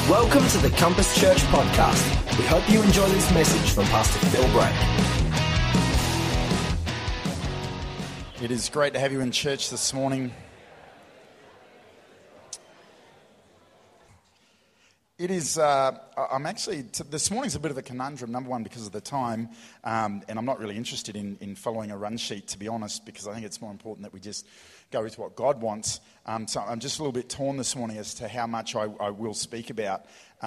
Welcome to the Compass Church podcast. We hope you enjoy this message from Pastor Phil Brake. It is great to have you in church this morning. It is, this morning's a bit of a conundrum, number one, because of the time, and I'm not really interested in following a run sheet, to be honest, because I think it's more important that we just go with what God wants. So I'm just a little bit torn this morning as to how much I will speak about.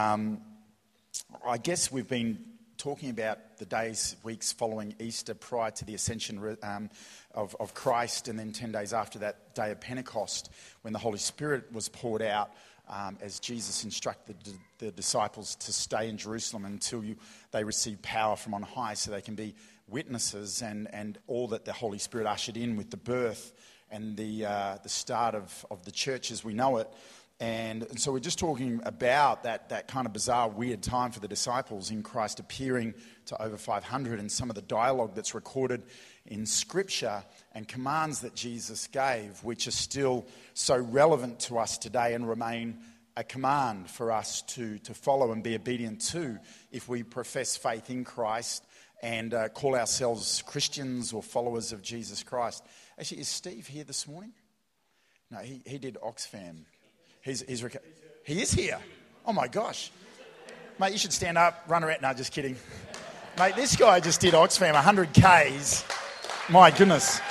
I guess we've been talking about the days, weeks following Easter prior to the ascension of Christ, and then 10 days after that day of Pentecost, when the Holy Spirit was poured out, as Jesus instructed the disciples to stay in Jerusalem until they receive power from on high, so they can be witnesses, and all that the Holy Spirit ushered in with the birth and the start of the church as we know it. And so we're just talking about that kind of bizarre, weird time for the disciples in Christ appearing to over 500, and some of the dialogue that's recorded in Scripture and commands that Jesus gave, which are still so relevant to us today and remain a command for us to follow and be obedient to if we profess faith in Christ and call ourselves Christians or followers of Jesus Christ. Actually, is Steve here this morning? No, he did Oxfam. He is here. Oh my gosh. Mate, you should stand up, run around. No, just kidding. Mate, this guy just did Oxfam, 100 Ks. My goodness.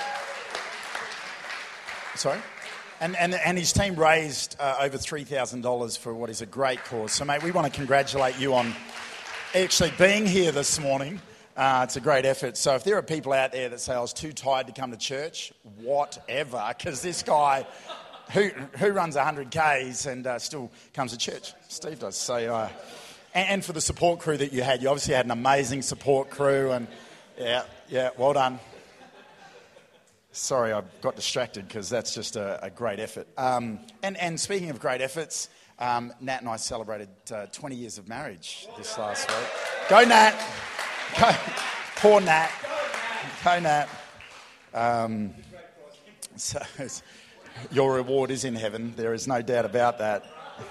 Sorry? And his team raised over $3,000 for what is a great cause. So, mate, we want to congratulate you on actually being here this morning. It's a great effort. So if there are people out there that say, I was too tired to come to church, whatever, because this guy who runs 100 Ks and still comes to church. Steve does. So, and for the support crew that you obviously had an amazing support crew, and yeah, well done. Sorry, I got distracted because that's just a great effort. And speaking of great efforts, Nat and I celebrated 20 years of marriage this last week. Go Nat! Go. Poor Nat. Go Nat. So your reward is in heaven. There is no doubt about that.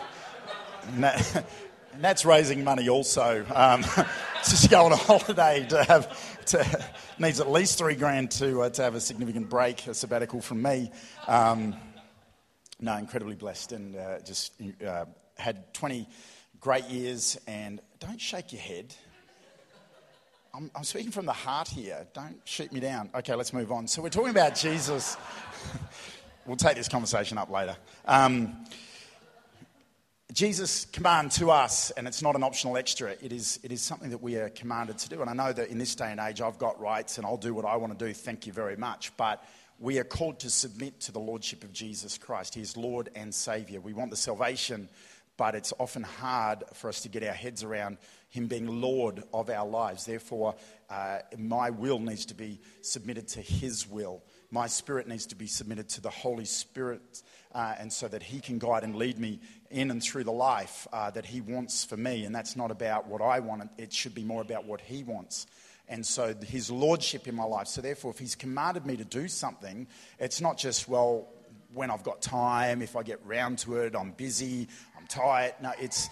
Nat's raising money also. Just to go on a holiday needs at least $3,000 to have a significant break, a sabbatical from me. No, incredibly blessed, and just had 20 great years. And don't shake your head. I'm speaking from the heart here. Don't shoot me down. Okay, let's move on. So we're talking about Jesus. We'll take this conversation up later. Jesus' command to us, and it's not an optional extra, it is something that we are commanded to do. And I know that in this day and age, I've got rights and I'll do what I want to do, thank you very much. But we are called to submit to the Lordship of Jesus Christ. He is Lord and Saviour. We want the salvation, but it's often hard for us to get our heads around Him being Lord of our lives. Therefore, my will needs to be submitted to His will. My spirit needs to be submitted to the Holy Spirit, and so that He can guide and lead me in and through the life that He wants for me. And that's not about what I want. It should be more about what He wants. And so His lordship in my life. So therefore, if He's commanded me to do something, it's not just, well, when I've got time, if I get round to it, I'm busy, I'm tired. No,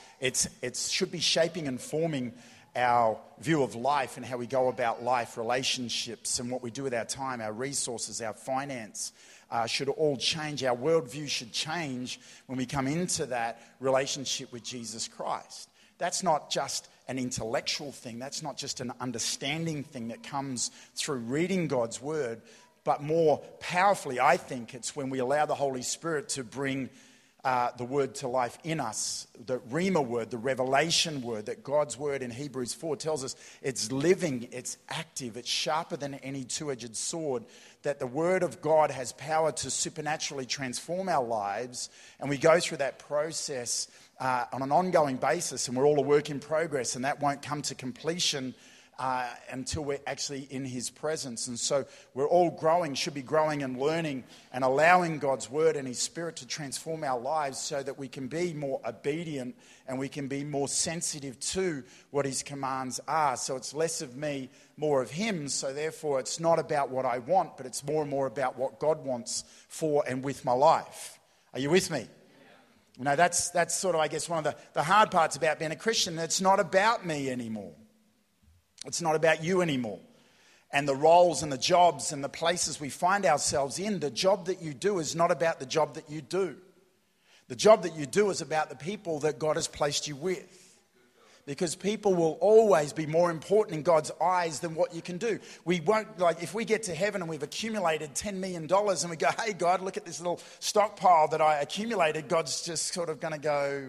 it should be shaping and forming our view of life and how we go about life, relationships, and what we do with our time, our resources, our finance should all change. Our worldview should change when we come into that relationship with Jesus Christ. That's not just an intellectual thing. That's not just an understanding thing that comes through reading God's word, but more powerfully, I think, it's when we allow the Holy Spirit to bring the word to life in us, the Rhema word, the revelation word, that God's word in Hebrews 4 tells us it's living, it's active, it's sharper than any two-edged sword, that the word of God has power to supernaturally transform our lives, and we go through that process on an ongoing basis, and we're all a work in progress, and that won't come to completion until we're actually in His presence. And so we're all growing, should be growing and learning and allowing God's word and His Spirit to transform our lives so that we can be more obedient and we can be more sensitive to what His commands are. So it's less of me, more of Him. So therefore it's not about what I want, but it's more and more about what God wants for and with my life. Are you with me? You know, that's sort of, I guess, one of the hard parts about being a Christian. It's not about me anymore. It's not about you anymore. And the roles and the jobs and the places we find ourselves in, the job that you do is not about the job that you do. The job that you do is about the people that God has placed you with. Because people will always be more important in God's eyes than what you can do. We won't, like, if we get to heaven and we've accumulated $10 million and we go, hey, God, look at this little stockpile that I accumulated, God's just sort of going to go,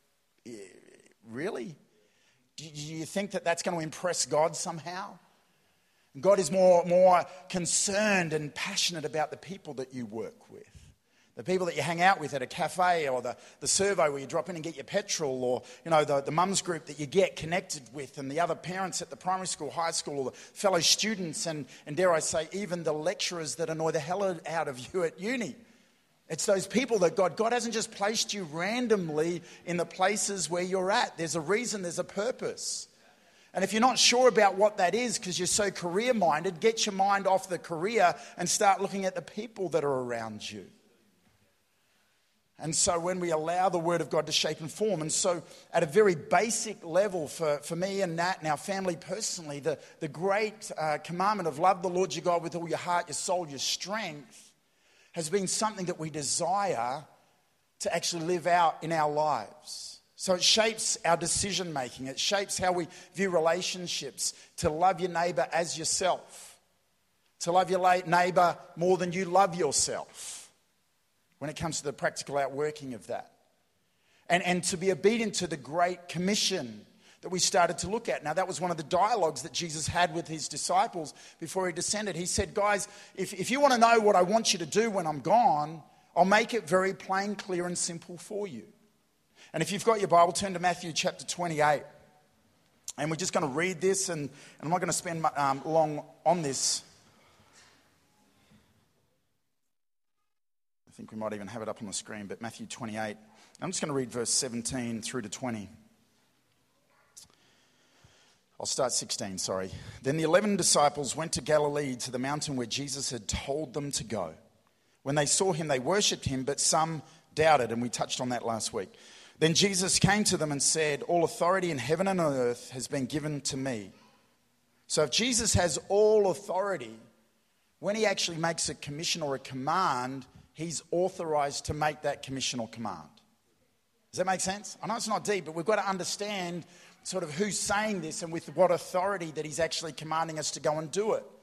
really? Do you think that that's going to impress God somehow? God is more concerned and passionate about the people that you work with. The people that you hang out with at a cafe, or the servo where you drop in and get your petrol, or, you know, the mums group that you get connected with, and the other parents at the primary school, high school, or the fellow students, and dare I say, even the lecturers that annoy the hell out of you at uni. It's those people that God hasn't just placed you randomly in the places where you're at. There's a reason, there's a purpose. And if you're not sure about what that is because you're so career-minded, get your mind off the career and start looking at the people that are around you. And so when we allow the Word of God to shape and form, and so at a very basic level for me and Nat and our family personally, the great commandment of love the Lord your God with all your heart, your soul, your strength has been something that we desire to actually live out in our lives. So it shapes our decision making. It shapes how we view relationships, to love your neighbour as yourself, to love your neighbour more than you love yourself, when it comes to the practical outworking of that. And to be obedient to the Great Commission that we started to look at. Now, that was one of the dialogues that Jesus had with his disciples before he descended. He said, guys, if you want to know what I want you to do when I'm gone, I'll make it very plain, clear, and simple for you. And if you've got your Bible, turn to Matthew chapter 28. And we're just going to read this, and I'm not going to spend long on this. I think we might even have it up on the screen, but Matthew 28. I'm just going to read verse 17 through to 20. I'll start 16, sorry. Then the 11 disciples went to Galilee, to the mountain where Jesus had told them to go. When they saw him, they worshipped him, but some doubted, and we touched on that last week. Then Jesus came to them and said, all authority in heaven and on earth has been given to me. So if Jesus has all authority, when he actually makes a commission or a command, he's authorized to make that commission or command. Does that make sense? I know it's not deep, but we've got to understand sort of who's saying this and with what authority that he's actually commanding us to go and do it.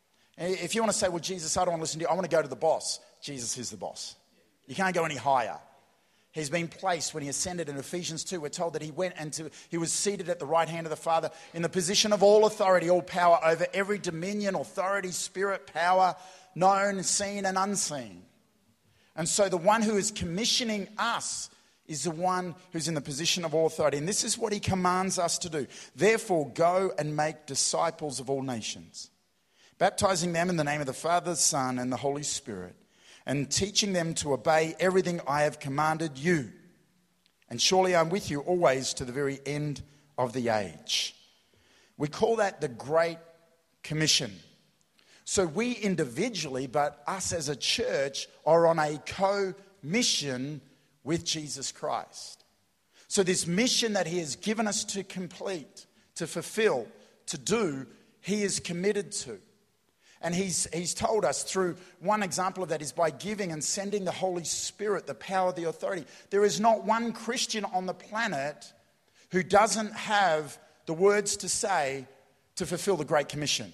If you want to say, well, Jesus, I don't want to listen to you, I want to go to the boss. Jesus is the boss. You can't go any higher. He's been placed when he ascended in Ephesians 2. We're told that he went and he was seated at the right hand of the Father in the position of all authority, all power over every dominion, authority, spirit, power, known, seen and unseen. And so the one who is commissioning us is the one who's in the position of all authority. And this is what he commands us to do. Therefore, go and make disciples of all nations, baptizing them in the name of the Father, the Son, and the Holy Spirit, and teaching them to obey everything I have commanded you. And surely I'm with you always to the very end of the age. We call that the Great Commission. So we individually, but us as a church, are on a co-mission with Jesus Christ. So this mission that he has given us to complete, to fulfill, to do, he is committed to. And he's told us through one example of that is by giving and sending the Holy Spirit, the power, the authority. There is not one Christian on the planet who doesn't have the words to say to fulfill the Great Commission.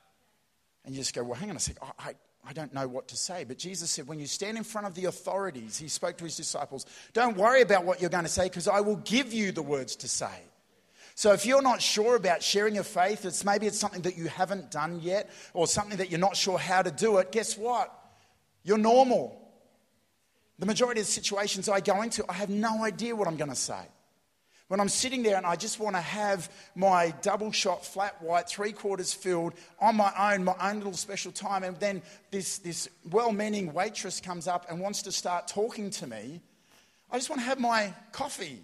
And you just go, well, hang on a second, I don't know what to say. But Jesus said, when you stand in front of the authorities, he spoke to his disciples, don't worry about what you're going to say because I will give you the words to say. So if you're not sure about sharing your faith, maybe it's something that you haven't done yet or something that you're not sure how to do it, guess what? You're normal. The majority of the situations I go into, I have no idea what I'm going to say. When I'm sitting there and I just want to have my double shot, flat white, 3/4 filled on my own little special time, and then this well-meaning waitress comes up and wants to start talking to me, I just want to have my coffee.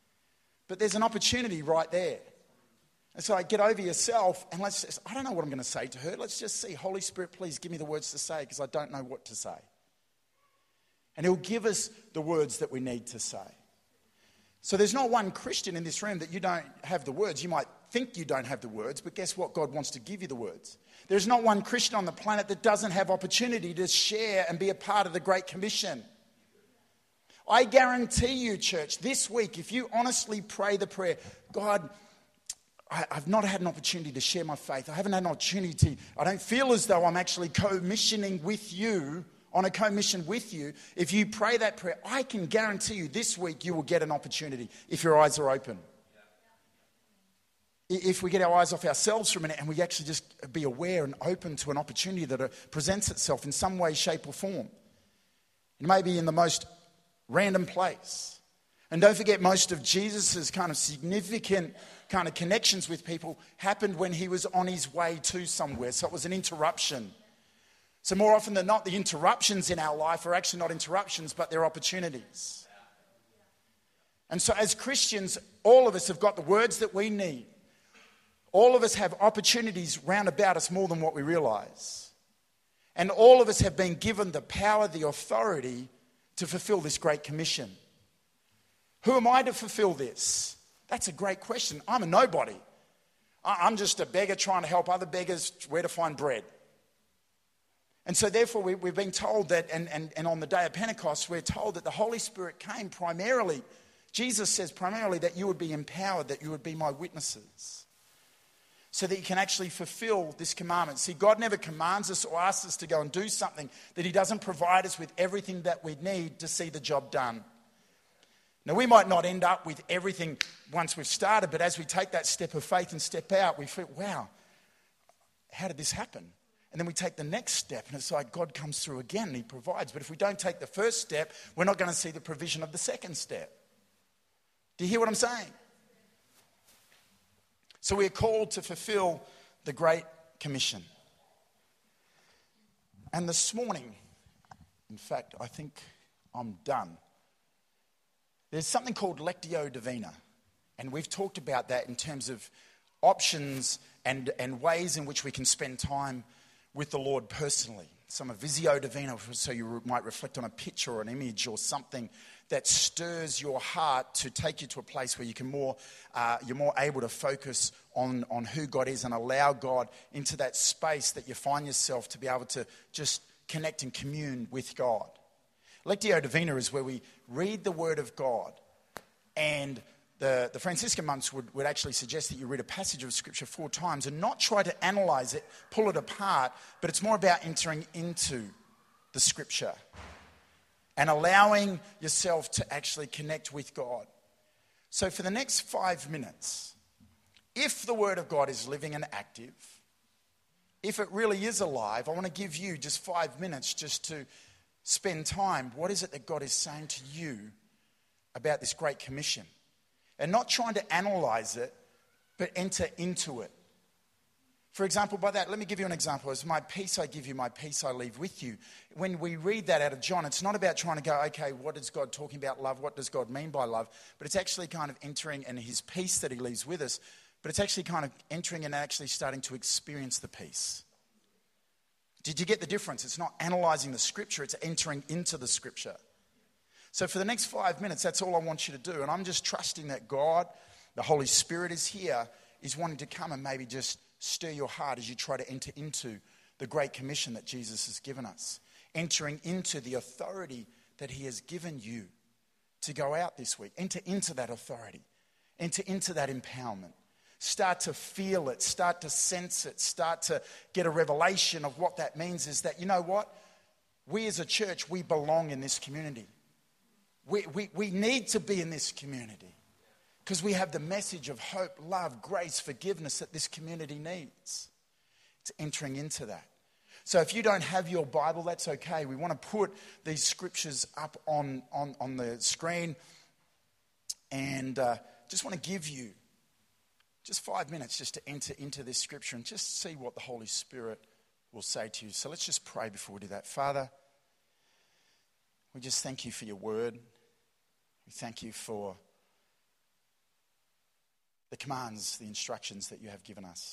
But there's an opportunity right there. And so I get over yourself and I don't know what I'm going to say to her. Let's just see. Holy Spirit, please give me the words to say because I don't know what to say. And he'll give us the words that we need to say. So there's not one Christian in this room that you don't have the words. You might think you don't have the words, but guess what? God wants to give you the words. There's not one Christian on the planet that doesn't have opportunity to share and be a part of the Great Commission. I guarantee you, church, this week, if you honestly pray the prayer, God, I've not had an opportunity to share my faith. I haven't had an opportunity. I don't feel as though I'm actually co-missioning with you, on a commission with you. If you pray that prayer, I can guarantee you this week you will get an opportunity if your eyes are open. If we get our eyes off ourselves for a minute and we actually just be aware and open to an opportunity that presents itself in some way, shape or form. It may be in the most random place. And don't forget, most of Jesus's kind of significant kind of connections with people happened when he was on his way to somewhere. So it was an interruption. So more often than not, the interruptions in our life are actually not interruptions, but they're opportunities. And so as Christians, all of us have got the words that we need. All of us have opportunities round about us more than what we realize. And all of us have been given the power, the authority to fulfill this great commission. Who am I to fulfill this? That's a great question. I'm a nobody. I'm just a beggar trying to help other beggars where to find bread. And so therefore we've been told that, and on the day of Pentecost, we're told that the Holy Spirit came primarily, Jesus says primarily that you would be empowered, that you would be my witnesses. So that you can actually fulfill this commandment. See, God never commands us or asks us to go and do something that he doesn't provide us with everything that we need to see the job done. Now, we might not end up with everything once we've started, but as we take that step of faith and step out, we feel, wow, how did this happen? And then we take the next step, and it's like God comes through again and he provides. But if we don't take the first step, we're not going to see the provision of the second step. Do you hear what I'm saying? So we are called to fulfill the Great Commission. And this morning, in fact, I think I'm done. There's something called Lectio Divina. And we've talked about that in terms of options and ways in which we can spend time with the Lord personally. Some of Visio Divina, so you might reflect on a picture or an image or something that stirs your heart to take you to a place where you can you're more able to focus on who God is and allow God into that space that you find yourself to be able to just connect and commune with God. Lectio Divina is where we read the Word of God, and the Franciscan monks would actually suggest that you read a passage of Scripture 4 times and not try to analyze it, pull it apart, but it's more about entering into the Scripture and allowing yourself to actually connect with God. So for the next 5 minutes, if the Word of God is living and active, if it really is alive, I want to give you just 5 minutes just to spend time. What is it that God is saying to you about this Great Commission? And not trying to analyze it, but enter into it. For example, by that, let me give you an example. As my peace I give you, my peace I leave with you. When we read that out of John, it's not about trying to go, okay, what is God talking about love? What does God mean by love? But it's actually kind of entering in his peace that he leaves with us. But it's actually kind of entering and actually starting to experience the peace. Did you get the difference? It's not analyzing the Scripture, it's entering into the Scripture. So for the next 5 minutes, that's all I want you to do. And I'm just trusting that God, the Holy Spirit is here, is wanting to come and maybe just stir your heart as you try to enter into the Great Commission that Jesus has given us. Entering into the authority that he has given you to go out this week. Enter into that authority. Enter into that empowerment. Start to feel it. Start to sense it. Start to get a revelation of what that means is that, you know what? We as a church, we belong in this community. We need to be in this community because we have the message of hope, love, grace, forgiveness that this community needs. It's entering into that. So if you don't have your Bible, that's okay. We want to put these scriptures up on the screen, and just want to give you just 5 minutes just to enter into this scripture and just see what the Holy Spirit will say to you. So let's just pray before we do that. Father, we just thank you for your word. We thank you for the commands, the instructions that you have given us.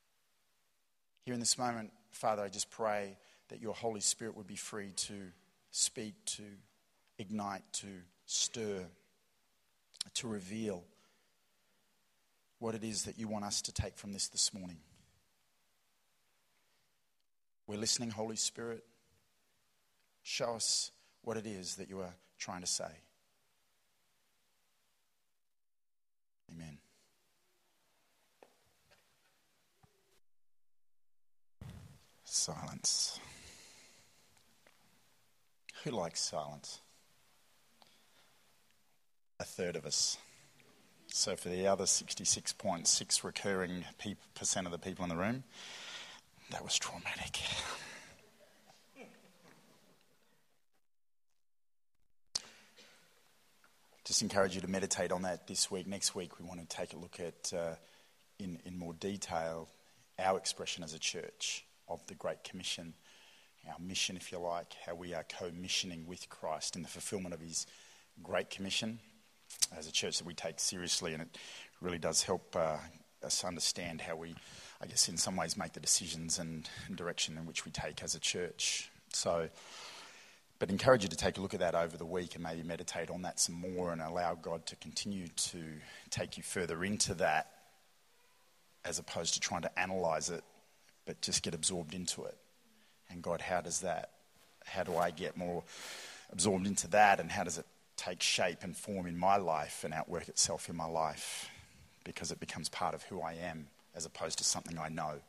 Here in this moment, Father, I just pray that your Holy Spirit would be free to speak, to ignite, to stir, to reveal what it is that you want us to take from this morning. We're listening, Holy Spirit. Show us what it is that you are trying to say. Amen. Silence. Who likes silence? A third of us. So for the other 66.6 recurring percent of the people in the room, that was traumatic. Just encourage you to meditate on that this week. Next week we want to take a look at, in more detail, our expression as a church of the Great Commission, our mission, if you like, how we are co-missioning with Christ in the fulfillment of his Great Commission as a church that we take seriously, and it really does help us understand how we, I guess, in some ways make the decisions and direction in which we take as a church. So, but encourage you to take a look at that over the week and maybe meditate on that some more and allow God to continue to take you further into that as opposed to trying to analyse it, but just get absorbed into it. And God, how do I get more absorbed into that, and how does it take shape and form in my life and outwork itself in my life, because it becomes part of who I am as opposed to something I know.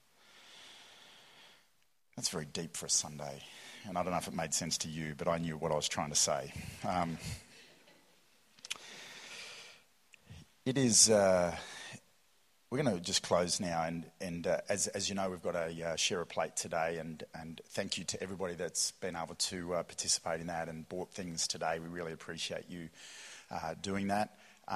That's very deep for a Sunday, and I don't know if it made sense to you, but I knew what I was trying to say. It is... We're going to just close now, and as you know, we've got a share a plate today, and thank you to everybody that's been able to participate in that and bought things today. We really appreciate you doing that.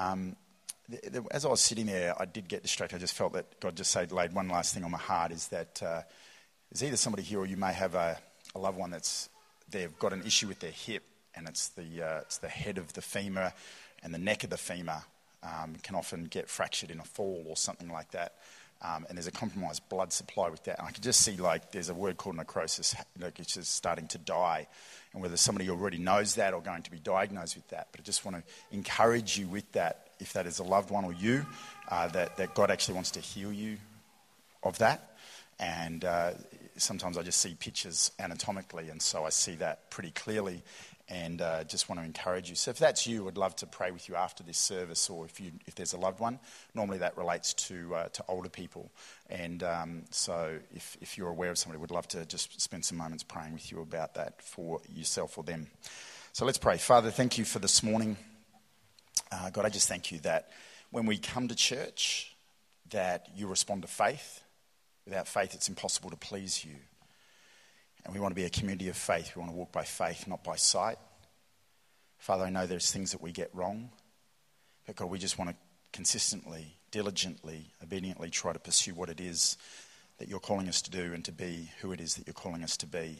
As I was sitting there, I did get distracted. I just felt that God just laid one last thing on my heart, is that there's either somebody here or you may have a loved one they've got an issue with their hip, and it's the head of the femur and the neck of the femur. Can often get fractured in a fall or something like that, and there's a compromised blood supply with that. And I can just see, like, there's a word called necrosis, it's just starting to die, and whether somebody already knows that or going to be diagnosed with that. But I just want to encourage you with that, if that is a loved one or you, that God actually wants to heal you of that. And sometimes I just see pictures anatomically, and so I see that pretty clearly. And just want to encourage you. So if that's you, I'd love to pray with you after this service, or if there's a loved one. Normally that relates to older people. And so if you're aware of somebody, we'd love to just spend some moments praying with you about that for yourself or them. So let's pray. Father, thank you for this morning. God, I just thank you that when we come to church, that you respond to faith. Without faith, it's impossible to please you. And we want to be a community of faith. We want to walk by faith, not by sight. Father, I know there's things that we get wrong. But God, we just want to consistently, diligently, obediently try to pursue what it is that you're calling us to do and to be who it is that you're calling us to be.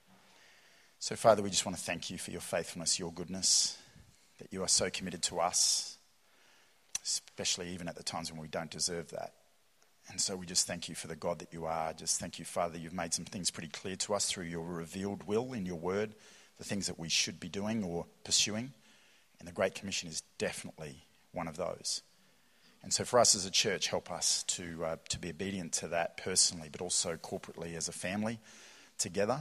So Father, we just want to thank you for your faithfulness, your goodness, that you are so committed to us, especially even at the times when we don't deserve that. And so we just thank you for the God that you are. Just thank you, Father, you've made some things pretty clear to us through your revealed will in your word, the things that we should be doing or pursuing. And the Great Commission is definitely one of those. And so for us as a church, help us to be obedient to that personally, but also corporately as a family together.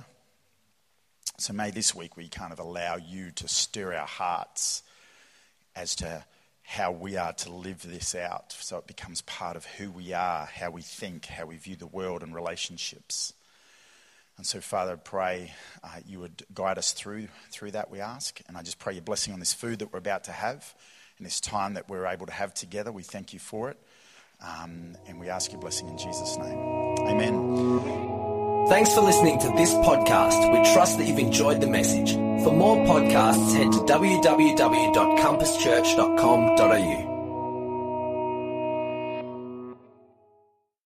So may this week we kind of allow you to stir our hearts as to how we are to live this out, so it becomes part of who we are, how we think, how we view the world and relationships. And so, Father, I pray you would guide us through that, we ask. And I just pray your blessing on this food that we're about to have and this time that we're able to have together. We thank you for it. And we ask your blessing in Jesus' name. Amen. Thanks for listening to this podcast. We trust that you've enjoyed the message. For more podcasts, head to www.compasschurch.com.au.